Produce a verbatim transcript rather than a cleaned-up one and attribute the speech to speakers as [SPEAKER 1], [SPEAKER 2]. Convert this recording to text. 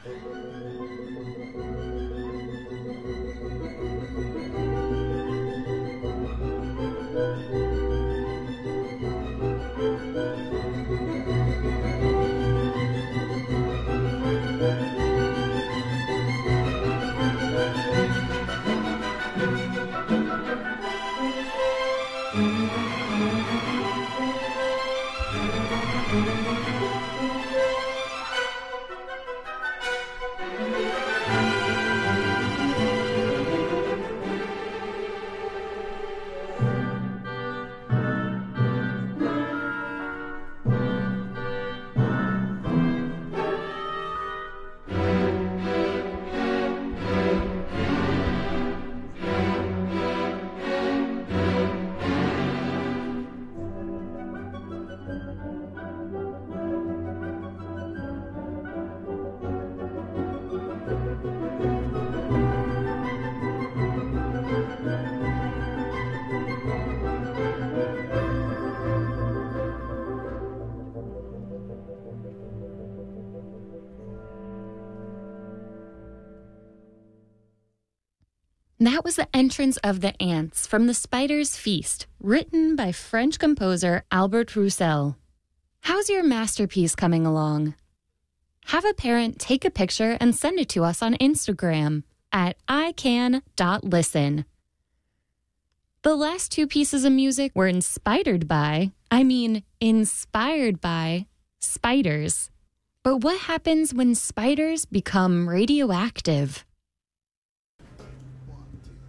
[SPEAKER 1] That was the entrance of the ants from The Spider's Feast, written by French composer Albert Roussel. How's your masterpiece coming along? Have a parent take a picture and send it to us on Instagram at i can dot listen. The last two pieces of music were inspired by, I mean, inspired by, spiders. But what happens when spiders become radioactive?